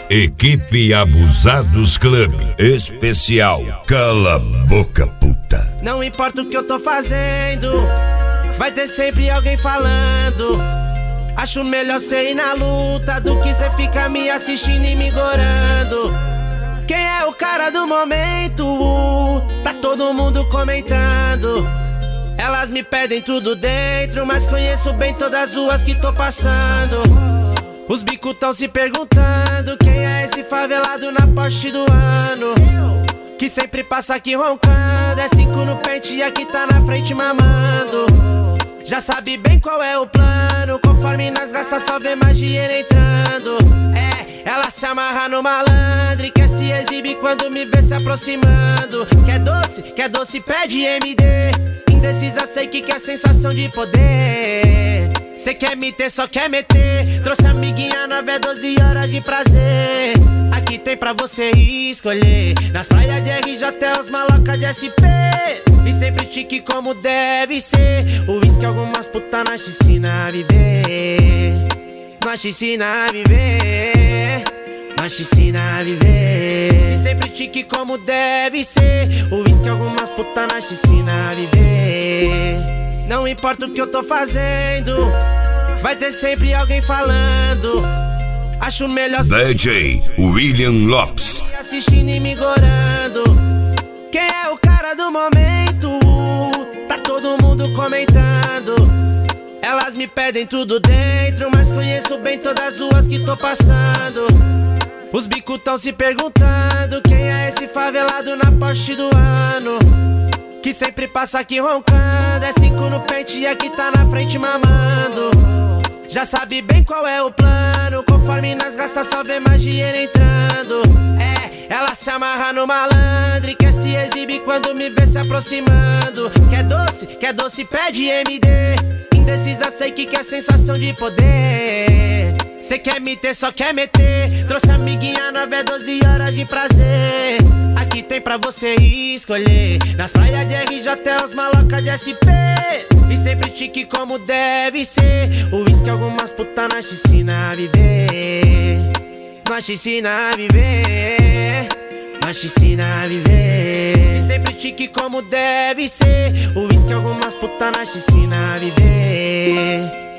Equipe Abusados Club. Especial Cala a Boca Puta. Não importa o que eu tô fazendo, vai ter sempre alguém falando. Acho melhor cê ir na luta do que cê ficar me assistindo e me gorando. Quem é o cara do momento? Tá todo mundo comentando. Elas me pedem tudo dentro, mas conheço bem todas as ruas que tô passando. Os bicos tão se perguntando quem é esse favelado na Porsche do ano, que sempre passa aqui roncando. É 5 no pente e aqui tá na frente mamando. Já sabe bem qual é o plano, conforme nós gasta só vê mais dinheiro entrando. Ela se amarra no malandro e quer se exibir quando me vê se aproximando. Quer doce, pede MD. Indecisa, sei que quer sensação de poder. Cê quer me ter, só quer meter. Trouxe amiguinha nova, é 12 horas de prazer. Aqui tem pra você escolher. Nas praias de RJ até os malocas de SP. E sempre chique como deve ser. O uísque algumas putas nós te ensina a viver. Nós te ensina a viver. Nós te ensina a viver. E sempre chique como deve ser. O uísque algumas putas nós te ensina a viver. Não importa o que eu tô fazendo, vai ter sempre alguém falando. Acho melhor DJ William Lopes assistindo e me gorando. Quem é o cara do momento? Tá todo mundo comentando. Elas me pedem tudo dentro, mas conheço bem todas as ruas que tô passando. Os bicos tão se perguntando quem é esse favelado na Porsche do ano, que sempre passa aqui roncando. É 5 no pente e aqui tá na frente mamando. Já sabe bem qual é o plano, conforme nós gasta só vê mais dinheiro entrando. Ela se amarra no malandro e quer se exibir quando me vê se aproximando. Quer doce, pede MD. Indecisa, sei que quer sensação de poder. Cê quer me ter, só quer meter. Trouxe amiguinha nova, é 12 horas de prazer. Aqui tem pra você escolher. Nas praias de RJ até os malocas de SP. E sempre chique como deve ser. O uísque algumas putas nós te ensina a viver. Nós te ensina a viver. Nós te ensina a viver. E sempre chique como deve ser. O uísque algumas putas nós te ensina a viver.